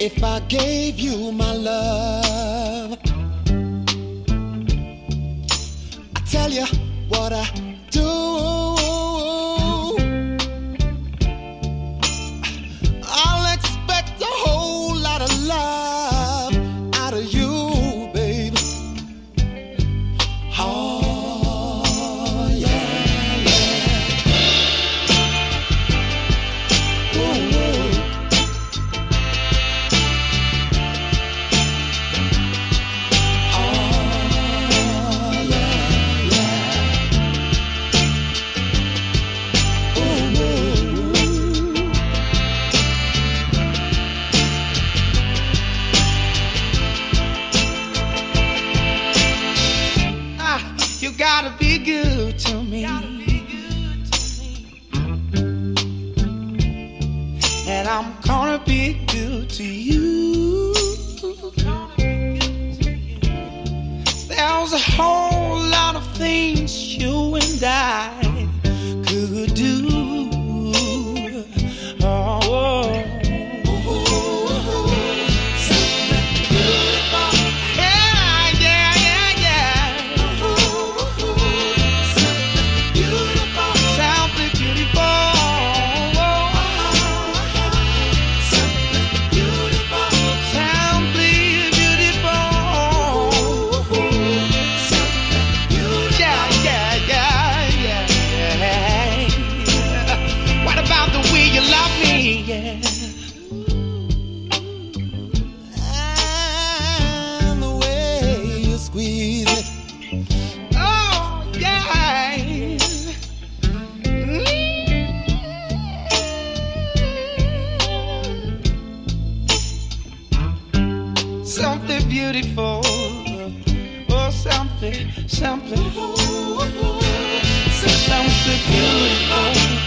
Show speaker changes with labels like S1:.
S1: if I gave you my love. I tell you what I do. I'll expect a whole lot of love out of you, baby. Oh, yeah, yeah. Ooh. You gotta be good to me. And I'm gonna be good to you. There's a whole lot of things you and I could do. Oh. And the way you squeeze it. Oh, yeah. Something beautiful. Oh, something beautiful.